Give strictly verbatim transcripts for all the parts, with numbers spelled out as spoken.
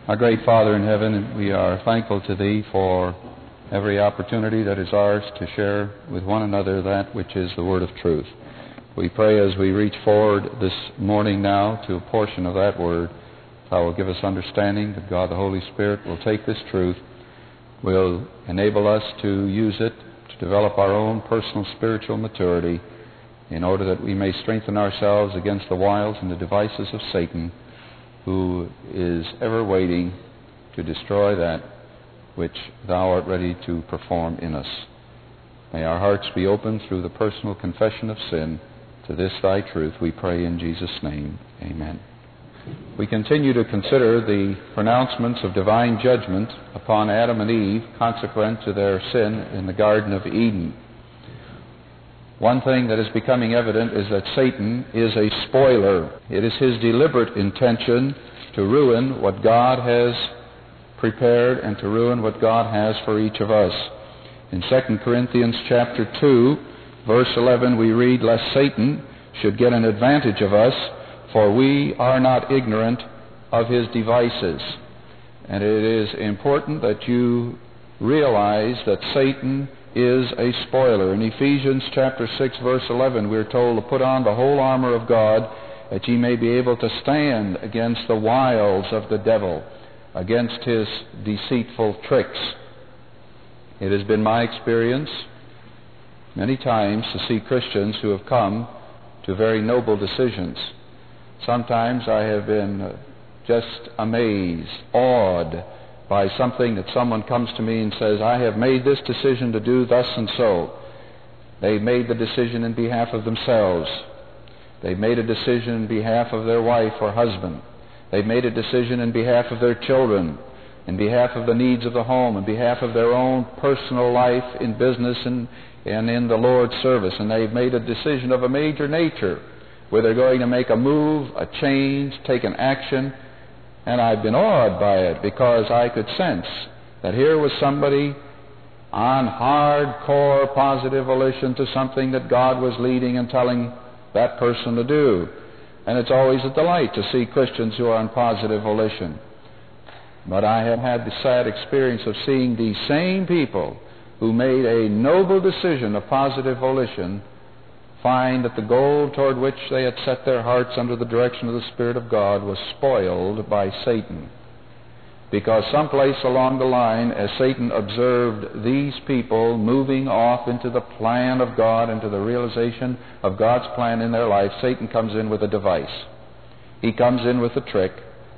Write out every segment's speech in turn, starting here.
Our great Father in heaven, we are thankful to Thee for every opportunity that is ours to share with one another that which is the word of truth. We pray as we reach forward this morning now to a portion of that word, Thou will give us understanding, that God the Holy Spirit will take this truth, will enable us to use it to develop our own personal spiritual maturity in order that we may strengthen ourselves against the wiles and the devices of Satan, who is ever waiting to destroy that which Thou art ready to perform in us. May our hearts be open through the personal confession of sin to this Thy truth, we pray in Jesus' name. Amen. We continue to consider the pronouncements of divine judgment upon Adam and Eve consequent to their sin in the Garden of Eden. One thing that is becoming evident is that Satan is a spoiler. It is his deliberate intention to ruin what God has prepared and to ruin what God has for each of us. In Second Corinthians chapter two, verse eleven, we read, "Lest Satan should get an advantage of us, for we are not ignorant of his devices." And it is important that you realize that Satan is a spoiler. In Ephesians chapter six, verse eleven, we are told to put on the whole armor of God, that ye may be able to stand against the wiles of the devil, against his deceitful tricks. It has been my experience many times to see Christians who have come to very noble decisions. Sometimes I have been just amazed, awed by something that someone comes to me and says, "I have made this decision to do thus and so." They've made the decision in behalf of themselves. They've made a decision in behalf of their wife or husband. They've made a decision in behalf of their children, in behalf of the needs of the home, in behalf of their own personal life in business and, and in the Lord's service. And they've made a decision of a major nature, where they're going to make a move, a change, take an action. And I've been awed by it, because I could sense that here was somebody on hardcore positive volition to something that God was leading and telling that person to do. And it's always a delight to see Christians who are on positive volition. But I have had the sad experience of seeing these same people who made a noble decision of positive volition find that the goal toward which they had set their hearts under the direction of the Spirit of God was spoiled by Satan. Because someplace along the line, as Satan observed these people moving off into the plan of God, into the realization of God's plan in their life, Satan comes in with a device. He comes in with a trick,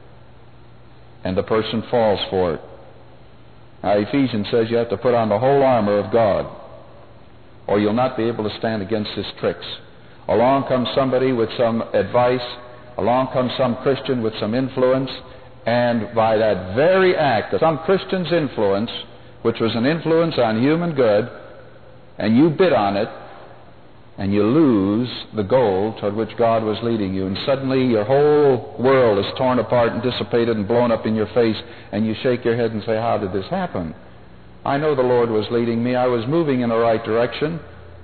and the person falls for it. Now, Ephesians says you have to put on the whole armor of God, or you'll not be able to stand against his tricks. Along comes somebody with some advice, along comes some Christian with some influence, and by that very act of some Christian's influence, which was an influence on human good, and you bid on it, and you lose the goal toward which God was leading you, and suddenly your whole world is torn apart and dissipated and blown up in your face, and you shake your head and say, "How did this happen? I know the Lord was leading me. I was moving in the right direction.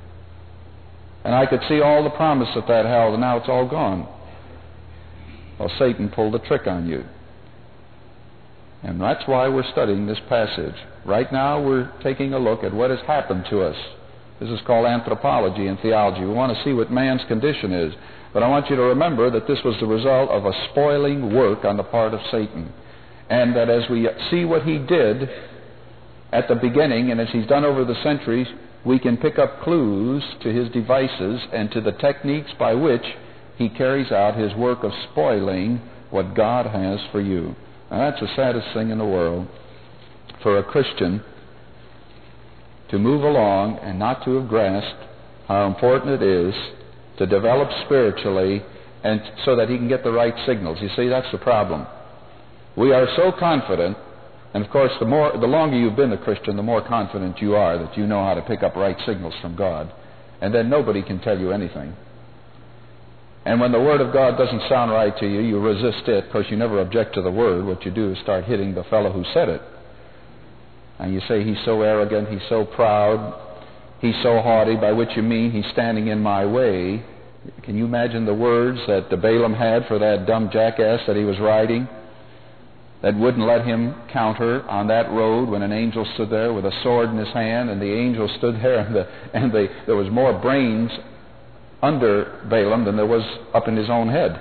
And I could see all the promise that that held, and now it's all gone." Well, Satan pulled a trick on you. And that's why we're studying this passage. Right now we're taking a look at what has happened to us. This is called anthropology and theology. We want to see what man's condition is. But I want you to remember that this was the result of a spoiling work on the part of Satan. And that as we see what he did at the beginning, and as he's done over the centuries, we can pick up clues to his devices and to the techniques by which he carries out his work of spoiling what God has for you. Now, that's the saddest thing in the world, for a Christian to move along and not to have grasped how important it is to develop spiritually, and so that he can get the right signals. You see, that's the problem. We are so confident. And of course, the more, the longer you've been a Christian, the more confident you are that you know how to pick up right signals from God. And then nobody can tell you anything. And when the Word of God doesn't sound right to you, you resist it. Of course, you never object to the Word. What you do is start hitting the fellow who said it. And you say, "He's so arrogant, he's so proud, he's so haughty," by which you mean he's standing in my way. Can you imagine the words that Balaam had for that dumb jackass that he was riding? that wouldn't let him counter on that road when an angel stood there with a sword in his hand, and the angel stood there, and, the, and the, there was more brains under Balaam than there was up in his own head.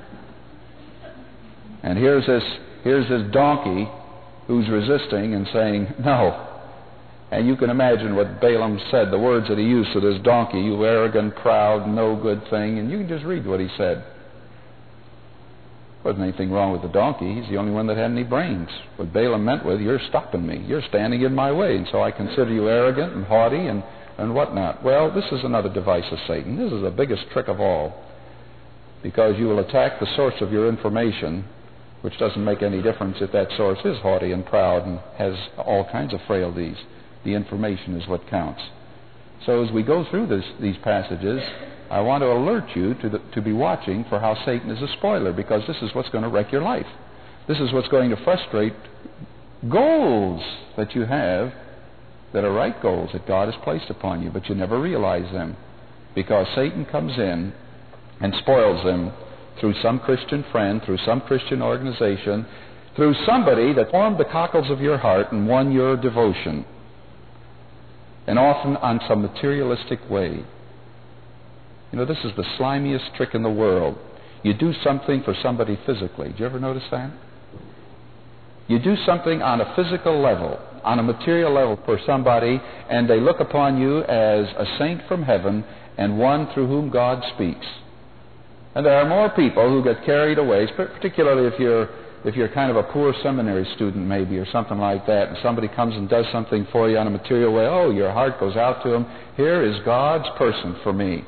And here's this, here's this donkey who's resisting and saying, no. And you can imagine what Balaam said, the words that he used to this donkey, you arrogant, proud, no good thing. And you can just read what he said. There wasn't anything wrong with the donkey. He's the only one that had any brains. What Balaam meant with, you're stopping me. You're standing in my way. And so I consider you arrogant and haughty and, and whatnot. Well, this is another device of Satan. This is the biggest trick of all. Because you will attack the source of your information, which doesn't make any difference if that source is haughty and proud and has all kinds of frailties. The information is what counts. So as we go through this, these passages, I want to alert you to, the, to be watching for how Satan is a spoiler, because this is what's going to wreck your life. This is what's going to frustrate goals that you have that are right goals that God has placed upon you, but you never realize them, because Satan comes in and spoils them through some Christian friend, through some Christian organization, through somebody that formed the cockles of your heart and won your devotion, and often on some materialistic way. You know, this is the slimiest trick in the world. You do something for somebody physically. Did you ever notice that? You do something on a physical level, on a material level for somebody, and they look upon you as a saint from heaven and one through whom God speaks. And there are more people who get carried away, particularly if you're if you're kind of a poor seminary student maybe or something like that, and somebody comes and does something for you on a material way. Oh, your heart goes out to them. Here is God's person for me.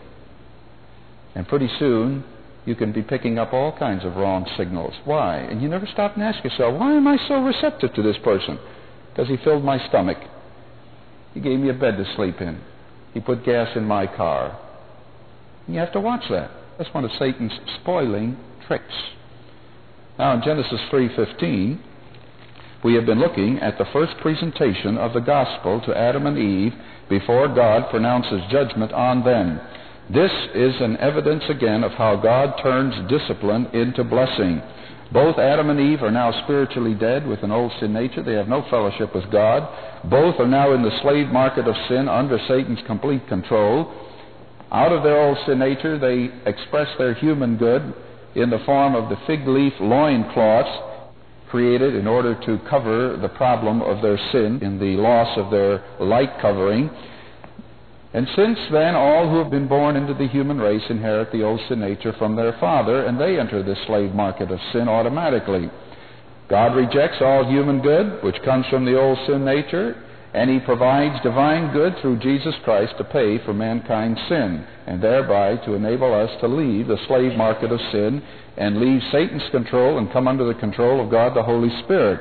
And pretty soon, you can be picking up all kinds of wrong signals. Why? And you never stop and ask yourself, why am I so receptive to this person? Because he filled my stomach. He gave me a bed to sleep in. He put gas in my car. And you have to watch that. That's one of Satan's spoiling tricks. Now, in Genesis three fifteen, we have been looking at the first presentation of the gospel to Adam and Eve before God pronounces judgment on them. This is an evidence again of how God turns discipline into blessing. Both Adam and Eve are now spiritually dead with an old sin nature. They have no fellowship with God. Both are now in the slave market of sin under Satan's complete control. Out of their old sin nature, they express their human good in the form of the fig leaf loincloths created in order to cover the problem of their sin in the loss of their light covering. And since then, all who have been born into the human race inherit the old sin nature from their father, and they enter the slave market of sin automatically. God rejects all human good, which comes from the old sin nature, and He provides divine good through Jesus Christ to pay for mankind's sin, and thereby to enable us to leave the slave market of sin and leave Satan's control and come under the control of God the Holy Spirit.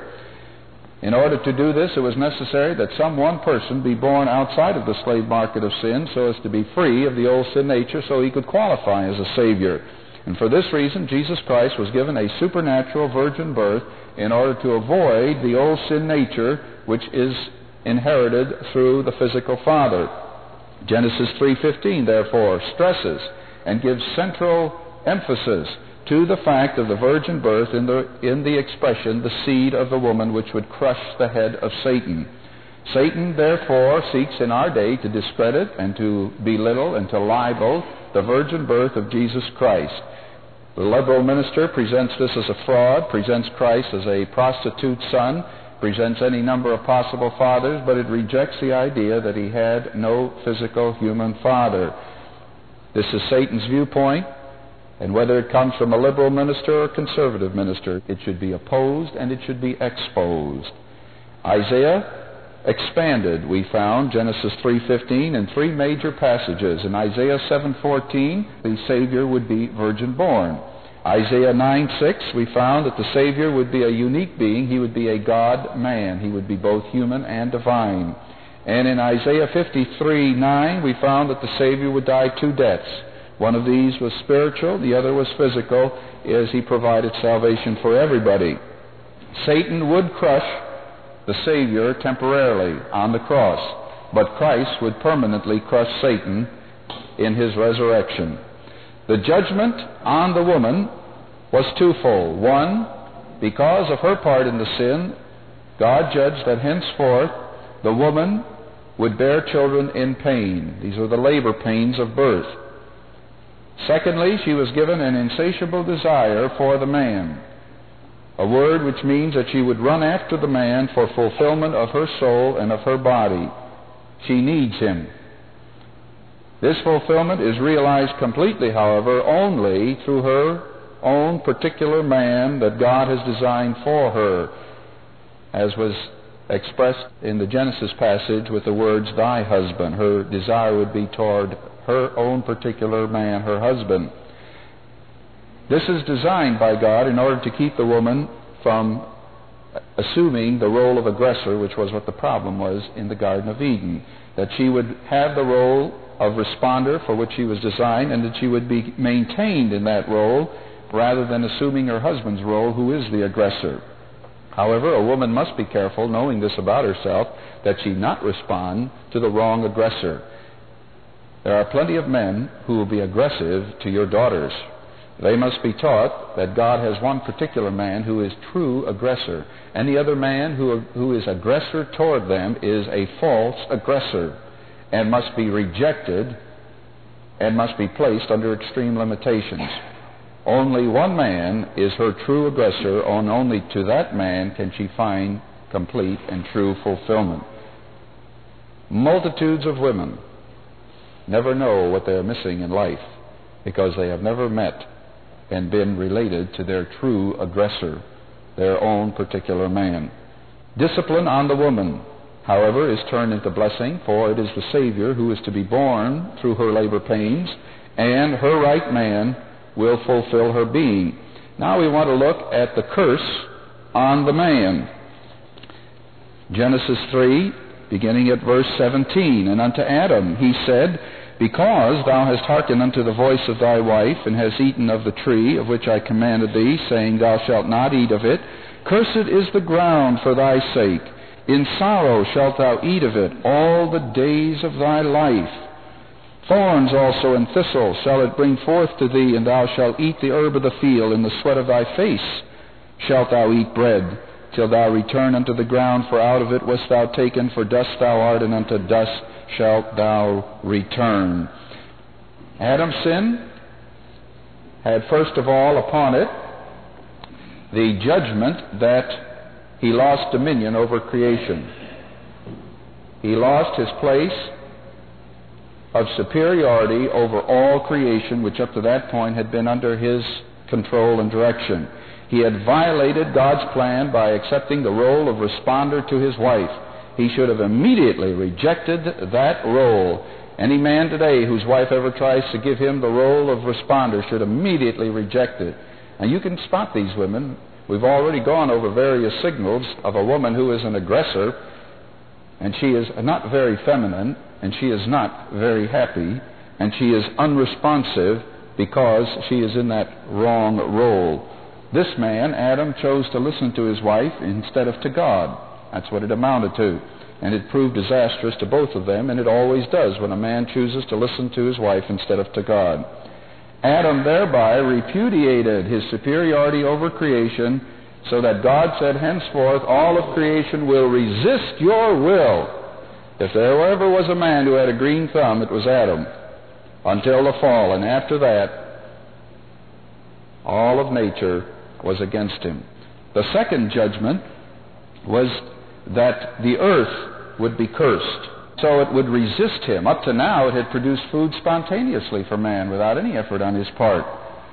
In order to do this, it was necessary that some one person be born outside of the slave market of sin so as to be free of the old sin nature so he could qualify as a Savior. And for this reason, Jesus Christ was given a supernatural virgin birth in order to avoid the old sin nature which is inherited through the physical father. Genesis three fifteen, therefore, stresses and gives central emphasis to the fact of the virgin birth in the, in the expression, the seed of the woman which would crush the head of Satan. Satan, therefore, seeks in our day to discredit and to belittle and to libel the virgin birth of Jesus Christ. The liberal minister presents this as a fraud, presents Christ as a prostitute son, presents any number of possible fathers, but it rejects the idea that he had no physical human father. This is Satan's viewpoint, and whether it comes from a liberal minister or a conservative minister, it should be opposed and it should be exposed. Isaiah expanded, we found, Genesis three fifteen, in three major passages. In Isaiah seven fourteen, the Savior would be virgin-born. Isaiah nine six, we found that the Savior would be a unique being. He would be a God-man. He would be both human and divine. And in Isaiah fifty-three nine, we found that the Savior would die two deaths. One of these was spiritual, the other was physical, as He provided salvation for everybody. Satan would crush the Savior temporarily on the cross, but Christ would permanently crush Satan in His resurrection. The judgment on the woman was twofold. One, Because of her part in the sin, God judged that henceforth the woman would bear children in pain. These are the labor pains of birth. Secondly, she was given an insatiable desire for the man, a word which means that she would run after the man for fulfillment of her soul and of her body. She needs him. This fulfillment is realized completely, however, only through her own particular man that God has designed for her, as was expressed in the Genesis passage with the words, thy husband. Her desire would be toward her own particular man, her husband. This is designed by God in order to keep the woman from assuming the role of aggressor, which was what the problem was in the Garden of Eden, that she would have the role of responder for which she was designed, and that she would be maintained in that role rather than assuming her husband's role, who is the aggressor. However, a woman must be careful, knowing this about herself, that she not respond to the wrong aggressor. There are plenty of men who will be aggressive to your daughters. They must be taught that God has one particular man who is true aggressor. Any other man who, who is aggressor toward them is a false aggressor and must be rejected and must be placed under extreme limitations. Only one man is her true aggressor, and only to that man can she find complete and true fulfillment. Multitudes of women never know what they are missing in life because they have never met and been related to their true aggressor, their own particular man. Discipline on the woman, however, is turned into blessing, for it is the Savior who is to be born through her labor pains, and her right man will fulfill her being. Now we want to look at the curse on the man. Genesis three, beginning at verse seventeen. And unto Adam he said, because thou hast hearkened unto the voice of thy wife, and hast eaten of the tree of which I commanded thee, saying, thou shalt not eat of it, cursed is the ground for thy sake. In sorrow shalt thou eat of it all the days of thy life. Thorns also and thistles shall it bring forth to thee, and thou shalt eat the herb of the field. In the sweat of thy face shalt thou eat bread, till thou return unto the ground, for out of it wast thou taken, for dust thou art, and unto dust shalt thou return. Adam's sin had first of all upon it the judgment that he lost dominion over creation. He lost his place of superiority over all creation, which up to that point had been under his control and direction. He had violated God's plan by accepting the role of responder to his wife. He should have immediately rejected that role. Any man today whose wife ever tries to give him the role of responder should immediately reject it. And you can spot these women. We've already gone over various signals of a woman who is an aggressor, and she is not very feminine, and she is not very happy, and she is unresponsive because she is in that wrong role. This man, Adam, chose to listen to his wife instead of to God. That's what it amounted to. And it proved disastrous to both of them, and it always does when a man chooses to listen to his wife instead of to God. Adam thereby repudiated his superiority over creation, so that God said, henceforth all of creation will resist your will. If there ever was a man who had a green thumb, it was Adam, until the fall. And after that, all of nature was against him. The second judgment was that the earth would be cursed, so it would resist him. Up to now, it had produced food spontaneously for man without any effort on his part.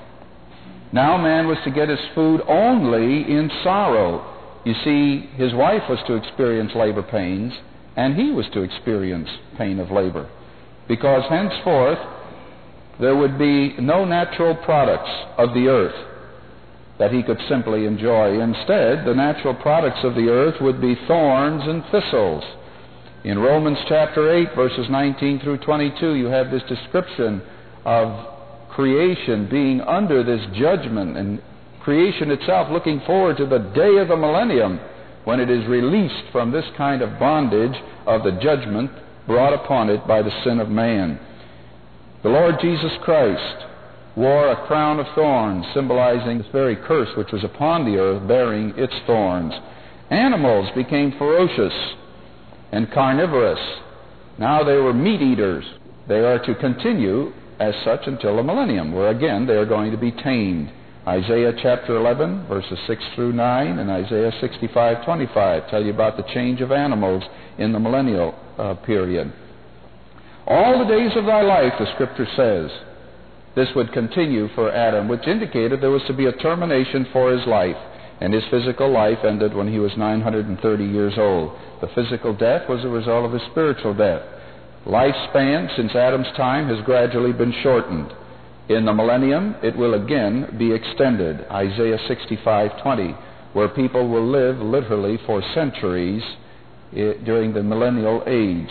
Now man was to get his food only in sorrow. You see, his wife was to experience labor pains, and he was to experience pain of labor, because henceforth there would be no natural products of the earth that he could simply enjoy. Instead, the natural products of the earth would be thorns and thistles. In Romans chapter eight, verses nineteen through twenty-two, you have this description of creation being under this judgment, and creation itself looking forward to the day of the millennium, when it is released from this kind of bondage of the judgment brought upon it by the sin of man. The Lord Jesus Christ wore a crown of thorns, symbolizing this very curse which was upon the earth, bearing its thorns. Animals became ferocious and carnivorous. Now they were meat eaters. They are to continue as such until the millennium, where again they are going to be tamed. Isaiah chapter eleven, verses six through nine, and Isaiah sixty-five twenty-five tell you about the change of animals in the millennial uh, period. All the days of thy life, the Scripture says, this would continue for Adam, which indicated there was to be a termination for his life, and his physical life ended when he was nine hundred thirty years old. The physical death was a result of his spiritual death. Lifespan since Adam's time has gradually been shortened. In the millennium, it will again be extended, Isaiah sixty-five twenty, where people will live literally for centuries during the millennial age.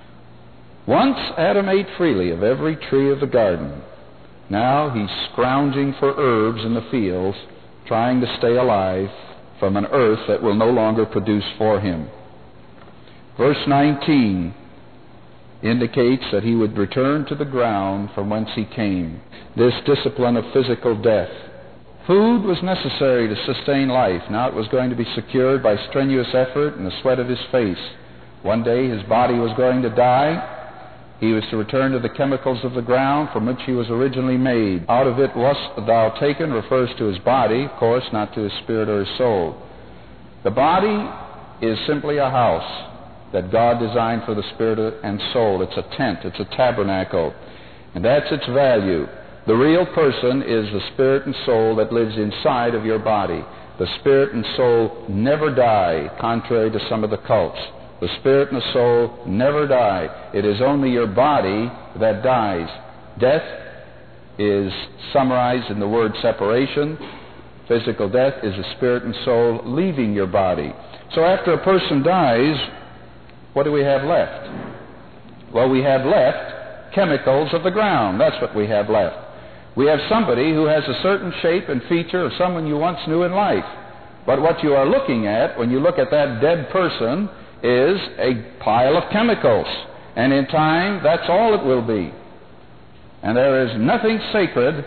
Once Adam ate freely of every tree of the garden. Now he's scrounging for herbs in the fields, trying to stay alive from an earth that will no longer produce for him. Verse nineteen indicates that he would return to the ground from whence he came. This discipline of physical death. Food was necessary to sustain life. Now it was going to be secured by strenuous effort and the sweat of his face. One day his body was going to die. He was to return to the chemicals of the ground from which he was originally made. Out of it wast thou taken refers to his body, of course, not to his spirit or his soul. The body is simply a house that God designed for the spirit and soul. It's a tent, it's a tabernacle, and that's its value. The real person is the spirit and soul that lives inside of your body. The spirit and soul never die, contrary to some of the cults. The spirit and the soul never die. It is only your body that dies. Death is summarized in the word separation. Physical death is the spirit and soul leaving your body. So after a person dies, what do we have left? Well, we have left chemicals of the ground. That's what we have left. We have somebody who has a certain shape and feature of someone you once knew in life. But what you are looking at when you look at that dead person is a pile of chemicals. And in time, that's all it will be. And there is nothing sacred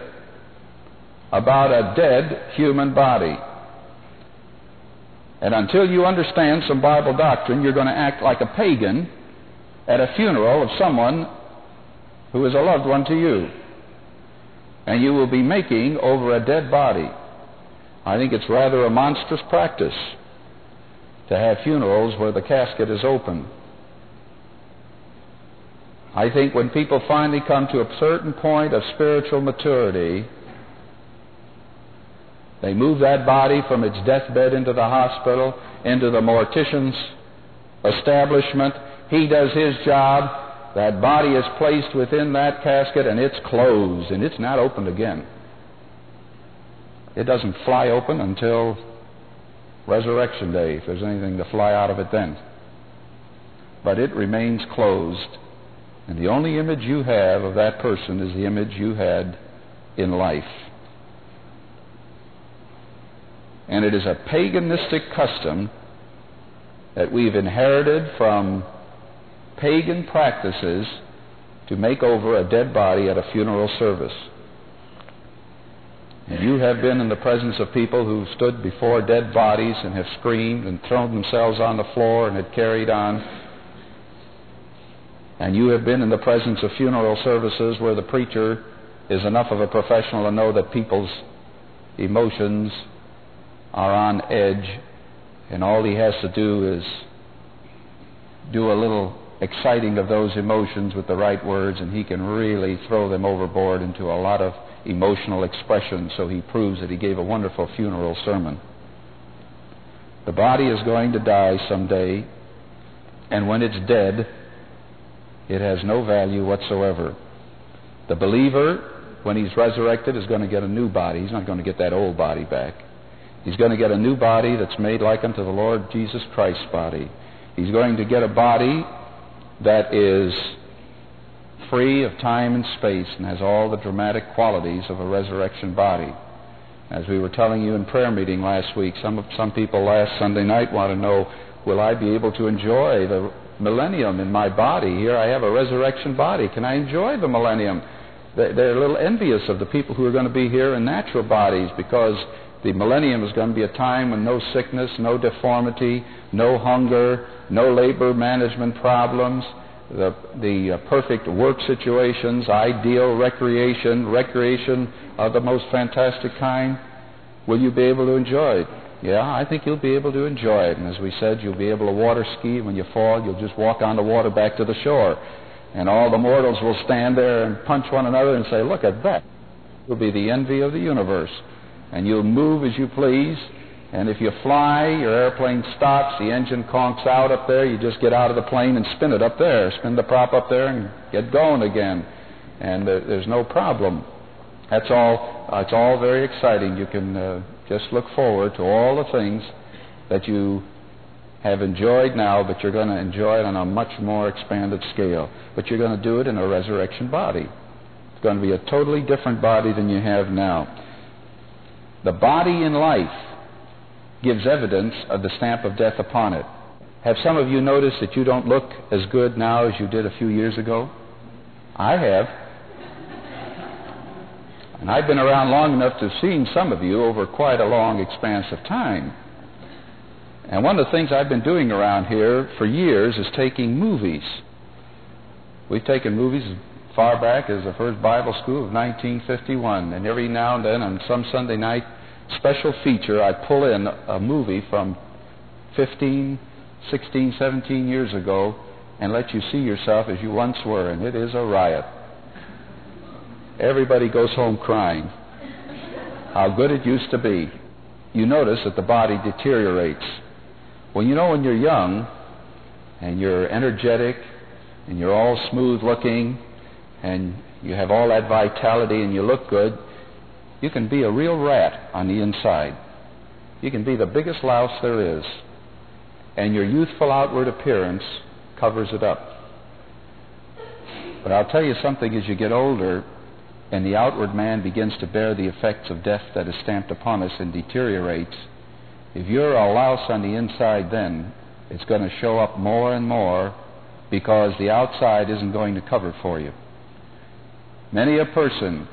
about a dead human body. And until you understand some Bible doctrine, you're going to act like a pagan at a funeral of someone who is a loved one to you. And you will be making over a dead body. I think it's rather a monstrous practice to have funerals where the casket is open. I think when people finally come to a certain point of spiritual maturity, they move that body from its deathbed into the hospital, into the mortician's establishment. He does his job. That body is placed within that casket, and it's closed, and it's not opened again. It doesn't fly open until Resurrection Day, if there's anything to fly out of it then. But it remains closed, and the only image you have of that person is the image you had in life. And it is a paganistic custom that we've inherited from pagan practices to make over a dead body at a funeral service. And you have been in the presence of people who stood before dead bodies and have screamed and thrown themselves on the floor and had carried on. And you have been in the presence of funeral services where the preacher is enough of a professional to know that people's emotions are on edge, and all he has to do is do a little exciting of those emotions with the right words, and he can really throw them overboard into a lot of emotional expression, so he proves that he gave a wonderful funeral sermon. The body is going to die someday, and when it's dead, it has no value whatsoever. The believer, when he's resurrected, is going to get a new body. He's not going to get that old body back. He's going to get a new body that's made like unto the Lord Jesus Christ's body. He's going to get a body that is free of time and space and has all the dramatic qualities of a resurrection body. As we were telling you in prayer meeting last week, some some people last Sunday night want to know, will I be able to enjoy the millennium in my body? Here I have a resurrection body. Can I enjoy the millennium? they're a little envious of the people who are going to be here in natural bodies, because the millennium is going to be a time when no sickness, no deformity, no hunger, no labor management problems, the, the uh, perfect work situations, ideal recreation, recreation of the most fantastic kind. Will you be able to enjoy it? Yeah, I think you'll be able to enjoy it. And as we said, you'll be able to water ski. When you fall, you'll just walk on the water back to the shore. And all the mortals will stand there and punch one another and say, look at that. You'll be the envy of the universe. And you'll move as you please. And if you fly, your airplane stops, the engine conks out up there, you just get out of the plane and spin it up there. Spin the prop up there and get going again. And uh, there's no problem. That's all, uh, it's all very exciting. You can uh, just look forward to all the things that you have enjoyed now, but you're going to enjoy it on a much more expanded scale. But you're going to do it in a resurrection body. It's going to be a totally different body than you have now. The body in life gives evidence of the stamp of death upon it. Have some of you noticed that you don't look as good now as you did a few years ago? I have. And I've been around long enough to have seen some of you over quite a long expanse of time. And one of the things I've been doing around here for years is taking movies. We've taken movies as far back as the first Bible school of nineteen fifty-one. And every now and then on some Sunday night special feature, I pull in a movie from fifteen, sixteen, seventeen years ago and let you see yourself as you once were. And it is a riot. Everybody goes home crying how good it used to be. You notice that the body deteriorates. Well, you know, when you're young and you're energetic and you're all smooth looking and you have all that vitality and you look good, you can be a real rat on the inside. You can be the biggest louse there is. And your youthful outward appearance covers it up. But I'll tell you something, as you get older and the outward man begins to bear the effects of death that is stamped upon us and deteriorates, if you're a louse on the inside then, it's going to show up more and more because the outside isn't going to cover for you. Many a person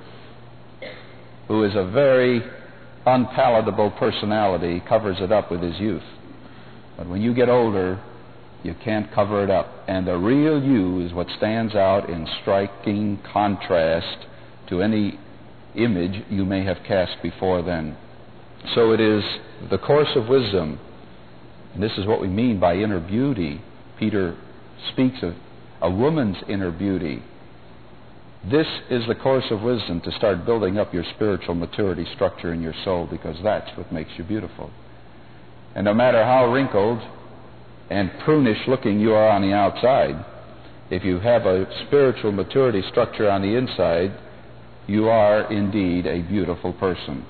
who is a very unpalatable personality covers it up with his youth. But when you get older, you can't cover it up. And the real you is what stands out in striking contrast to any image you may have cast before then. So it is the course of wisdom, and this is what we mean by inner beauty. Peter speaks of a woman's inner beauty. This is the course of wisdom, to start building up your spiritual maturity structure in your soul, because that's what makes you beautiful. And no matter how wrinkled and prunish looking you are on the outside, if you have a spiritual maturity structure on the inside, you are indeed a beautiful person.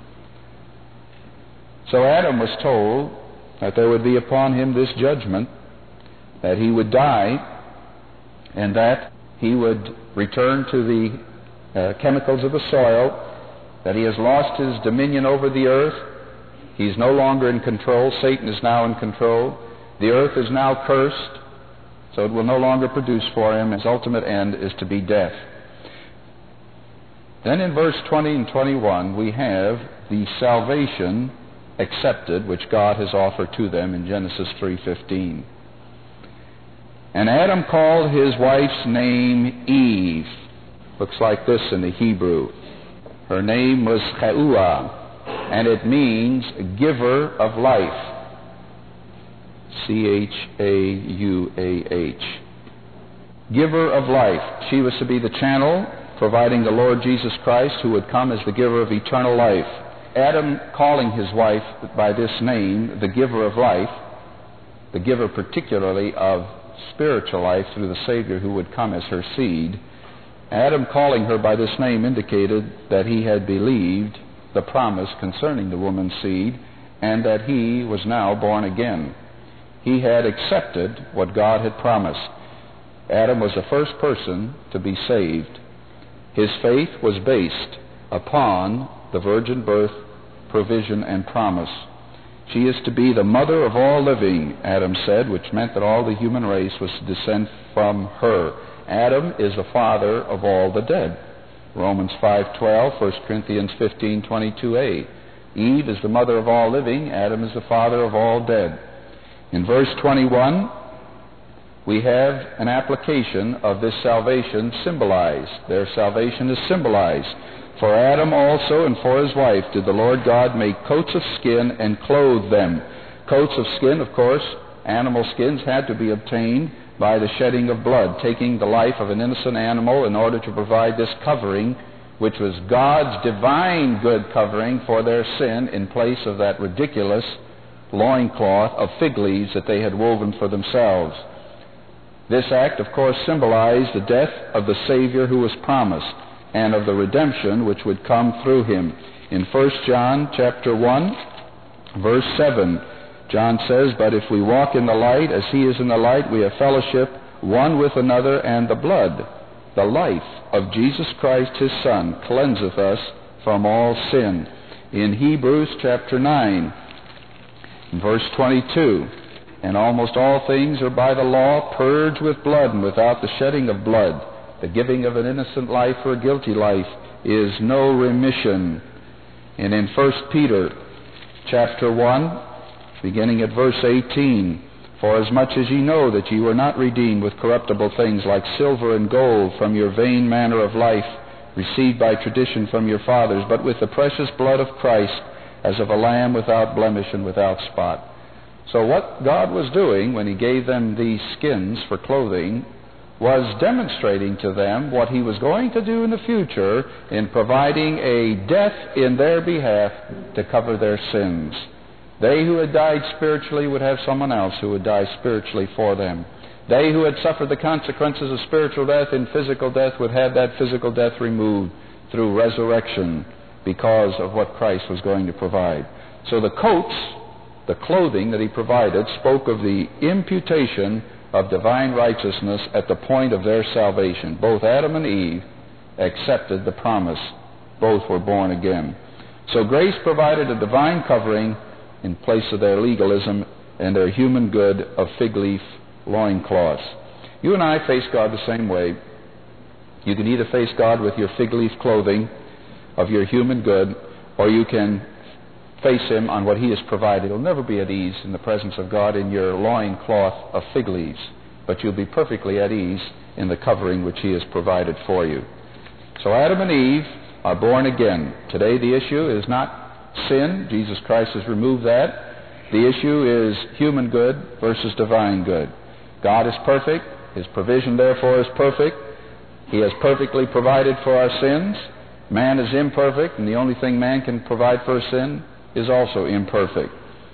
So Adam was told that there would be upon him this judgment, that he would die, and that he would return to the uh, chemicals of the soil, that he has lost his dominion over the earth. He's no longer in control. Satan is now in control. The earth is now cursed, so it will no longer produce for him. His ultimate end is to be death. Then in verse twenty and twenty-one, we have the salvation accepted, which God has offered to them in Genesis three fifteen. And Adam called his wife's name Eve. Looks like this in the Hebrew. Her name was Chauah, and it means giver of life. C H A U A H. Giver of life. She was to be the channel providing the Lord Jesus Christ, who would come as the giver of eternal life. Adam calling his wife by this name, the giver of life, the giver particularly of spiritual life through the Savior who would come as her seed. Adam calling her by this name indicated that he had believed the promise concerning the woman's seed, and that he was now born again. He had accepted what God had promised. Adam was the first person to be saved. His faith was based upon the virgin birth, provision, and promise. She is to be the mother of all living, Adam said, which meant that all the human race was to descend from her. Adam is the father of all the dead. Romans five twelve, First Corinthians fifteen twenty-two a. Eve is the mother of all living. Adam is the father of all dead. In verse twenty-one, we have an application of this salvation symbolized. Their salvation is symbolized. For Adam also and for his wife did the Lord God make coats of skin and clothe them. Coats of skin, of course, animal skins had to be obtained by the shedding of blood, taking the life of an innocent animal in order to provide this covering, which was God's divine good covering for their sin in place of that ridiculous loincloth of fig leaves that they had woven for themselves. This act, of course, symbolized the death of the Savior who was promised and of the redemption which would come through him. In First John chapter one, verse seven, John says, "But if we walk in the light as he is in the light, we have fellowship one with another, and the blood, the life of Jesus Christ his Son, cleanseth us from all sin." In Hebrews chapter nine, verse twenty-two, "And almost all things are by the law purged with blood, and without the shedding of blood, the giving of an innocent life for a guilty life, is no remission." And in First Peter chapter one, beginning at verse eighteen, "Forasmuch as ye know that ye were not redeemed with corruptible things like silver and gold from your vain manner of life, received by tradition from your fathers, but with the precious blood of Christ, as of a lamb without blemish and without spot." So what God was doing when he gave them these skins for clothing was demonstrating to them what he was going to do in the future in providing a death in their behalf to cover their sins. They who had died spiritually would have someone else who would die spiritually for them. They who had suffered the consequences of spiritual death in physical death would have that physical death removed through resurrection because of what Christ was going to provide. So the coats, the clothing that he provided, spoke of the imputation of divine righteousness at the point of their salvation. Both Adam and Eve accepted the promise. Both were born again. So grace provided a divine covering in place of their legalism and their human good of fig leaf loincloths. You and I face God the same way. You can either face God with your fig leaf clothing of your human good, or you can face him on what he has provided. You'll never be at ease in the presence of God in your loincloth of fig leaves, but you'll be perfectly at ease in the covering which he has provided for you. So Adam and Eve are born again. Today the issue is not sin. Jesus Christ has removed that. The issue is human good versus divine good. God is perfect. His provision, therefore, is perfect. He has perfectly provided for our sins. Man is imperfect, and the only thing man can provide for sin is also imperfect.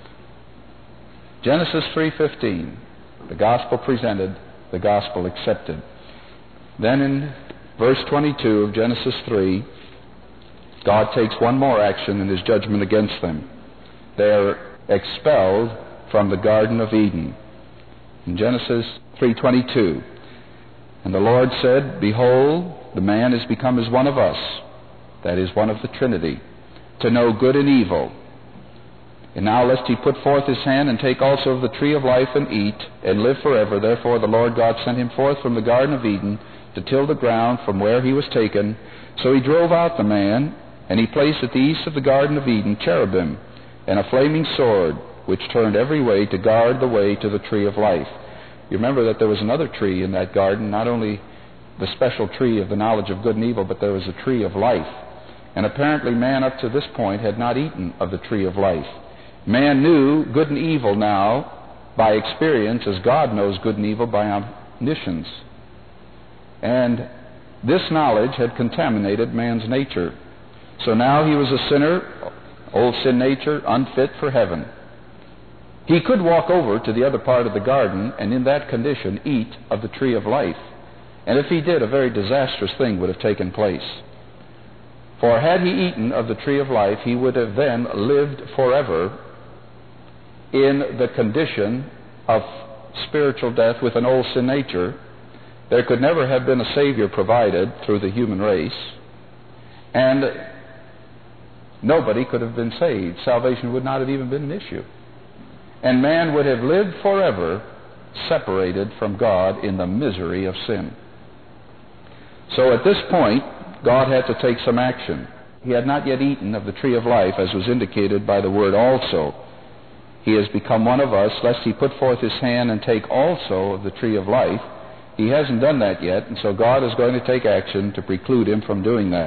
Genesis three fifteen, the gospel presented, the gospel accepted. Then in verse twenty-two of Genesis three, God takes one more action in his judgment against them. They are expelled from the Garden of Eden. In Genesis three twenty-two, "And the Lord said, Behold, the man is become as one of us," that is, one of the Trinity, "to know good and evil. And now lest he put forth his hand and take also of the tree of life and eat, and live forever. Therefore the Lord God sent him forth from the Garden of Eden to till the ground from where he was taken. So he drove out the man, and he placed at the east of the Garden of Eden cherubim, and a flaming sword, which turned every way to guard the way to the tree of life." You remember that there was another tree in that garden, not only the special tree of the knowledge of good and evil, but there was a tree of life. And apparently man up to this point had not eaten of the tree of life. Man knew good and evil now by experience, as God knows good and evil by omniscience. And this knowledge had contaminated man's nature. So now he was a sinner, old sin nature, unfit for heaven. He could walk over to the other part of the garden and in that condition eat of the tree of life. And if he did, a very disastrous thing would have taken place. For had he eaten of the tree of life, he would have then lived forever in the condition of spiritual death with an old sin nature. There could never have been a Savior provided through the human race, and nobody could have been saved. Salvation would not have even been an issue. And man would have lived forever separated from God in the misery of sin. So at this point, God had to take some action. He had not yet eaten of the tree of life, as was indicated by the word also. He has become one of us, lest he put forth his hand and take also of the tree of life. He hasn't done that yet, and so God is going to take action to preclude him from doing that.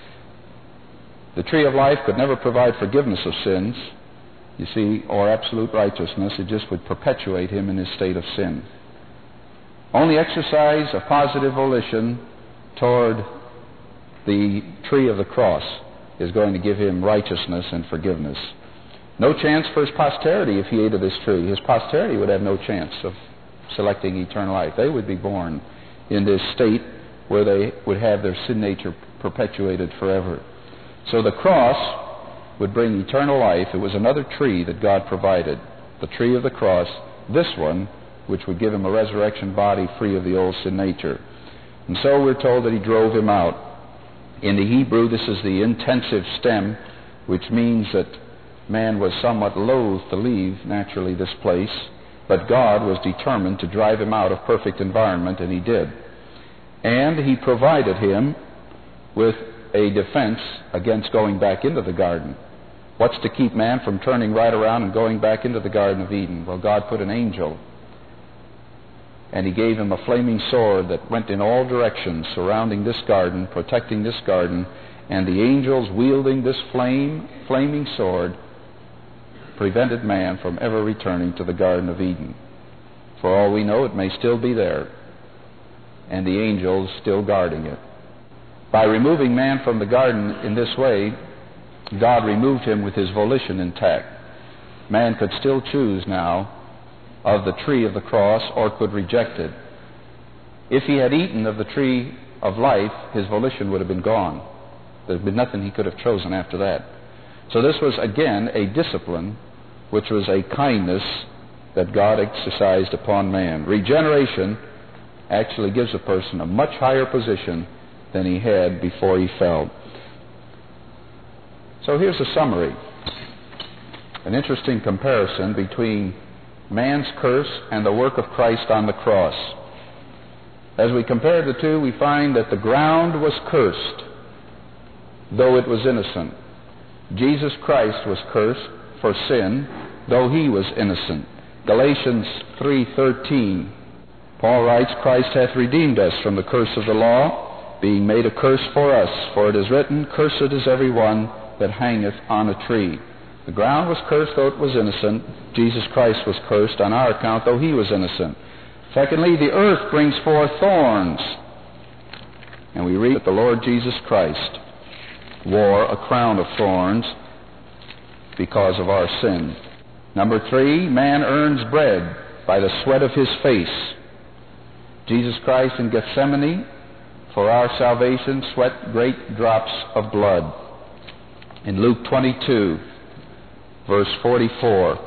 The tree of life could never provide forgiveness of sins, you see, or absolute righteousness. It just would perpetuate him in his state of sin. Only exercise of positive volition toward the tree of the cross is going to give him righteousness and forgiveness. No chance for his posterity if he ate of this tree. His posterity would have no chance of selecting eternal life. They would be born in this state where they would have their sin nature perpetuated forever. So the cross would bring eternal life. It was another tree that God provided, the tree of the cross, this one, which would give him a resurrection body free of the old sin nature. And so we're told that he drove him out. In the Hebrew, this is the intensive stem, which means that man was somewhat loath to leave, naturally, this place, but God was determined to drive him out of perfect environment, and he did. And he provided him with a defense against going back into the garden. What's to keep man from turning right around and going back into the Garden of Eden? Well, God put an angel, and he gave him a flaming sword that went in all directions, surrounding this garden, protecting this garden, and the angels wielding this flame, flaming sword prevented man from ever returning to the Garden of Eden. For all we know, it may still be there, and the angels still guarding it. By removing man from the garden in this way, God removed him with his volition intact. Man could still choose now of the tree of the cross, or could reject it. If he had eaten of the tree of life, his volition would have been gone. There would have been nothing he could have chosen after that. So this was, again, a discipline, which was a kindness that God exercised upon man. Regeneration actually gives a person a much higher position than he had before he fell. So here's a summary, an interesting comparison between man's curse and the work of Christ on the cross. As we compare the two, we find that the ground was cursed, though it was innocent. Jesus Christ was cursed for sin, though he was innocent. Galatians three thirteen, Paul writes, Christ hath redeemed us from the curse of the law, being made a curse for us. For it is written, Cursed is every one that hangeth on a tree. The ground was cursed, though it was innocent. Jesus Christ was cursed on our account, though he was innocent. Secondly, the earth brings forth thorns. And we read that the Lord Jesus Christ wore a crown of thorns because of our sin. Number three, man earns bread by the sweat of his face. Jesus Christ in Gethsemane, for our salvation, sweat great drops of blood. In Luke twenty-two, verse forty-four,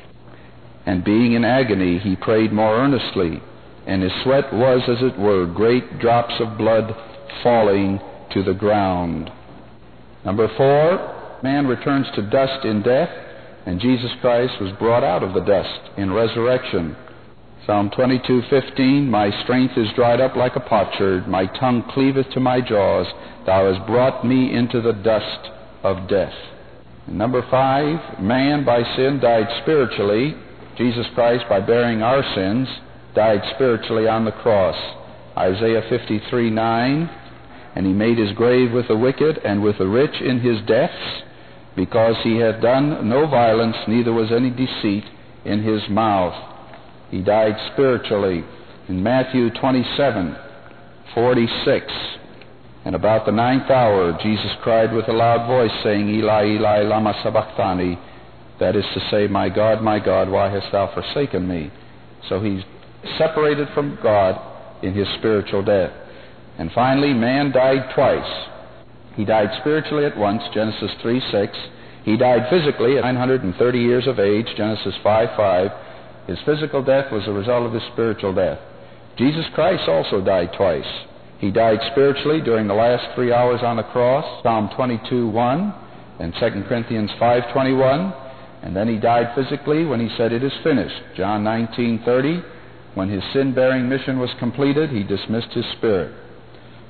and being in agony, he prayed more earnestly, and his sweat was, as it were, great drops of blood falling to the ground. Number four, man returns to dust in death, and Jesus Christ was brought out of the dust in resurrection. Psalm twenty-two fifteen, my strength is dried up like a potsherd, my tongue cleaveth to my jaws, thou hast brought me into the dust of death. And number five, man by sin died spiritually. Jesus Christ, by bearing our sins, died spiritually on the cross. Isaiah fifty-three nine, and he made his grave with the wicked and with the rich in his deaths, because he hath done no violence, neither was any deceit in his mouth. He died spiritually. In Matthew twenty-seven forty-six, and about the ninth hour, Jesus cried with a loud voice, saying, Eli, Eli, lama sabachthani, that is to say, my God, my God, why hast thou forsaken me? So he's separated from God in his spiritual death. And finally, man died twice. He died spiritually at once, Genesis three six. He died physically at nine hundred thirty years of age, Genesis five five. His physical death was a result of his spiritual death. Jesus Christ also died twice. He died spiritually during the last three hours on the cross, Psalm twenty-two one and Second Corinthians five twenty-one. And then he died physically when he said, it is finished, John nineteen thirty. When his sin-bearing mission was completed, he dismissed his spirit.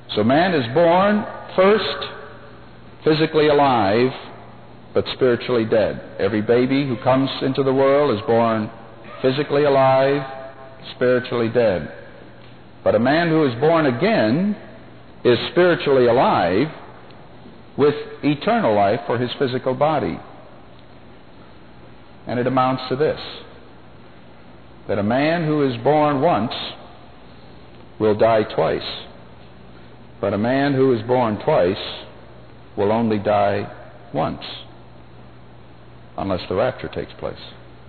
So man is born first physically alive, but spiritually dead. Every baby who comes into the world is born physically alive, spiritually dead. But a man who is born again is spiritually alive with eternal life for his physical body. And it amounts to this, that a man who is born once will die twice, but a man who is born twice will only die once, unless the rapture takes place.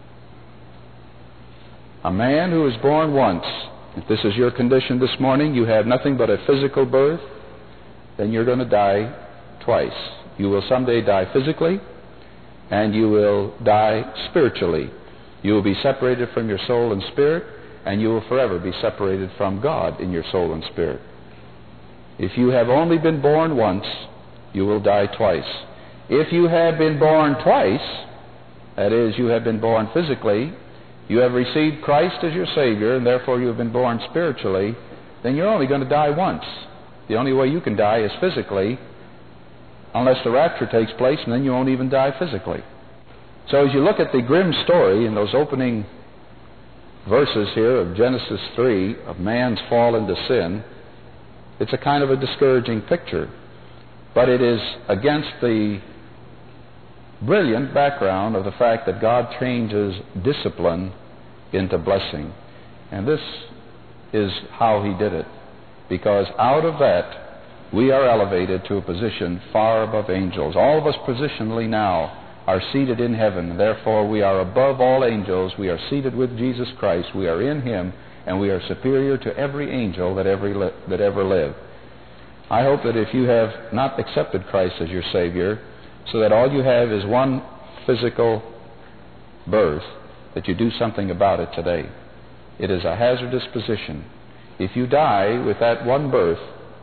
A man who is born once, if this is your condition this morning, you have nothing but a physical birth, then you're going to die twice. You will someday die physically, and you will die spiritually. You will be separated from your soul and spirit, and you will forever be separated from God in your soul and spirit. If you have only been born once, you will die twice. If you have been born twice, that is, you have been born physically, you have received Christ as your Savior, and therefore you have been born spiritually, then you're only going to die once. The only way you can die is physically, unless the rapture takes place, and then you won't even die physically. So as you look at the grim story in those opening verses here of Genesis three, of man's fall into sin, it's a kind of a discouraging picture. But it is against the brilliant background of the fact that God changes discipline into blessing. And this is how He did it. Because out of that, we are elevated to a position far above angels. All of us positionally now are seated in heaven. Therefore, we are above all angels. We are seated with Jesus Christ. We are in Him, and we are superior to every angel that ever, li- that ever lived. I hope that if you have not accepted Christ as your Savior, so that all you have is one physical birth, that you do something about it today. It is a hazardous position. If you die with that one birth,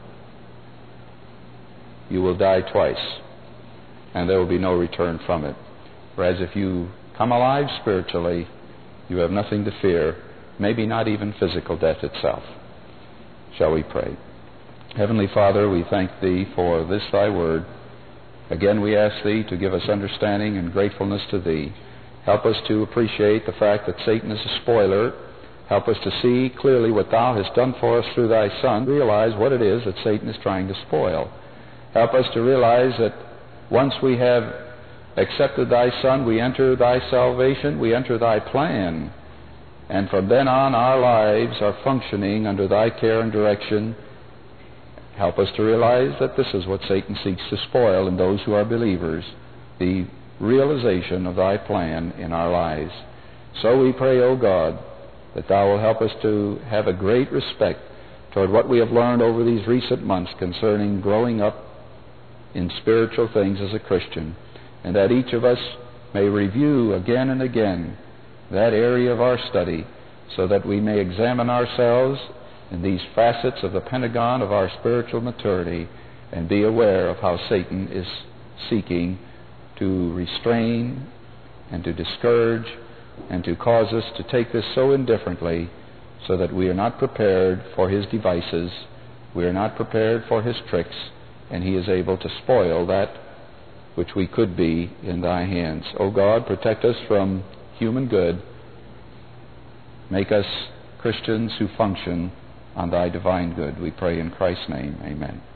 you will die twice, and there will be no return from it. Whereas if you come alive spiritually, you have nothing to fear, maybe not even physical death itself. Shall we pray? Heavenly Father, we thank Thee for this Thy word. Again, we ask Thee to give us understanding and gratefulness to Thee. Help us to appreciate the fact that Satan is a spoiler. Help us to see clearly what Thou hast done for us through Thy Son. Realize what it is that Satan is trying to spoil. Help us to realize that once we have accepted Thy Son, we enter Thy salvation, we enter Thy plan. And from then on, our lives are functioning under Thy care and direction. Help us to realize that this is what Satan seeks to spoil in those who are believers, the realization of Thy plan in our lives. So we pray, O God, that Thou will help us to have a great respect toward what we have learned over these recent months concerning growing up in spiritual things as a Christian, and that each of us may review again and again that area of our study so that we may examine ourselves in these facets of the pentagon of our spiritual maturity and be aware of how Satan is seeking to restrain and to discourage and to cause us to take this so indifferently so that we are not prepared for his devices, we are not prepared for his tricks, and he is able to spoil that which we could be in Thy hands. O God, protect us from human good. Make us Christians who function on Thy divine good. We pray in Christ's name. Amen.